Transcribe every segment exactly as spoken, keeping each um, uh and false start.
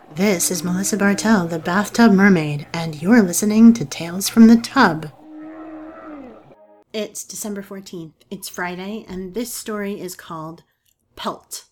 This is Melissa Bartell, the Bathtub Mermaid, and you're listening to Tales from the Tub. It's December fourteenth. It's Friday, and this story is called Pelt.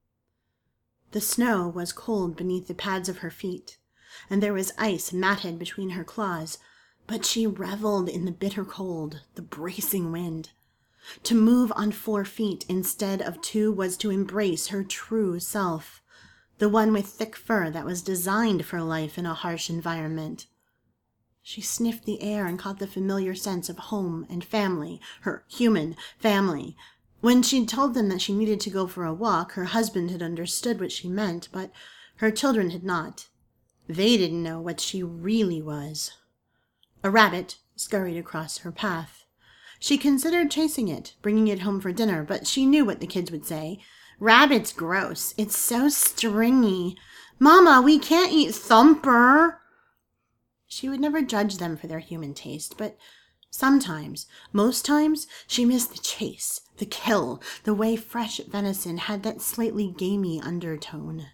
The snow was cold beneath the pads of her feet, and there was ice matted between her claws, but she reveled in the bitter cold, the bracing wind. To move on four feet instead of two was to embrace her true self, the one with thick fur that was designed for life in a harsh environment. She sniffed the air and caught the familiar sense of home and family, her human family. When she'd told them that she needed to go for a walk, her husband had understood what she meant, but her children had not. They didn't know what she really was. A rabbit scurried across her path. She considered chasing it, bringing it home for dinner, but she knew what the kids would say. Rabbit's gross. It's so stringy. Mama, we can't eat Thumper. She would never judge them for their human taste, but sometimes, most times, she missed the chase, the kill, the way fresh venison had that slightly gamey undertone.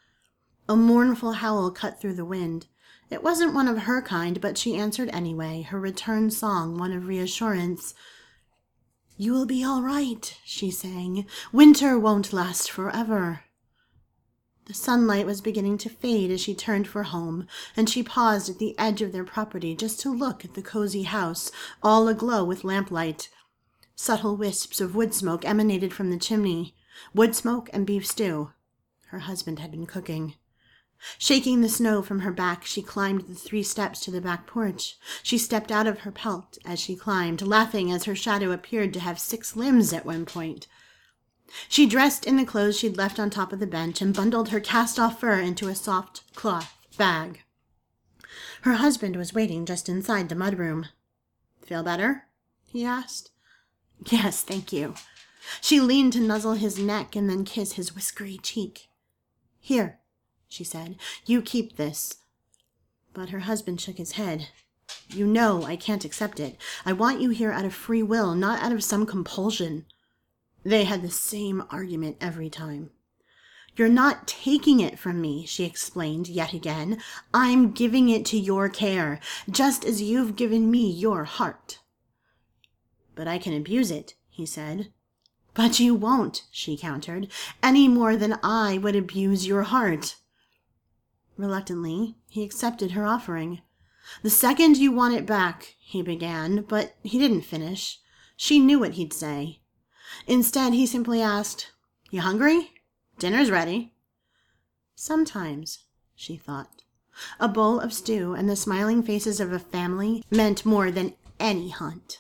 A mournful howl cut through the wind. It wasn't one of her kind, but she answered anyway, her return song one of reassurance. "You will be all right," she sang. "Winter won't last forever." The sunlight was beginning to fade as she turned for home, and she paused at the edge of their property just to look at the cozy house, all aglow with lamplight. Subtle wisps of wood smoke emanated from the chimney. Wood smoke and beef stew. Her husband had been cooking. Shaking the snow from her back, she climbed the three steps to the back porch. She stepped out of her pelt as she climbed, laughing as her shadow appeared to have six limbs at one point. She dressed in the clothes she'd left on top of the bench and bundled her cast-off fur into a soft cloth bag. Her husband was waiting just inside the mudroom. "Feel better?" he asked. "Yes, thank you." She leaned to nuzzle his neck and then kiss his whiskery cheek. "Here," she said, "you keep this." But her husband shook his head. "You know I can't accept it. I want you here out of free will, not out of some compulsion." They had the same argument every time. "You're not taking it from me," she explained yet again. "I'm giving it to your care, just as you've given me your heart." "But I can abuse it," he said. "But you won't," she countered, "any more than I would abuse your heart." Reluctantly, he accepted her offering. "The second you want it back," he began, but he didn't finish. She knew what he'd say. Instead, he simply asked, "You hungry? Dinner's ready." Sometimes, she thought, a bowl of stew and the smiling faces of a family meant more than any hunt.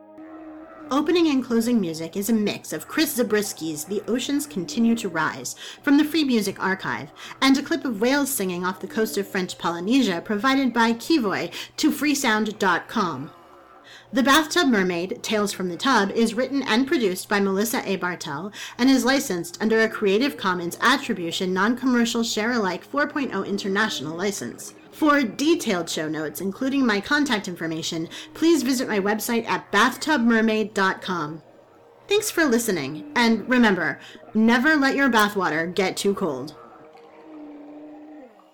Opening and closing music is a mix of Chris Zabrisky's "The Oceans Continue to Rise" from the Free Music Archive, and a clip of whales singing off the coast of French Polynesia provided by Kivoy to freesound dot com. The Bathtub Mermaid, Tales from the Tub, is written and produced by Melissa A. Bartell and is licensed under a Creative Commons Attribution Non-Commercial Share-alike four point oh International License. For detailed show notes, including my contact information, please visit my website at bathtub mermaid dot com. Thanks for listening, and remember, never let your bathwater get too cold.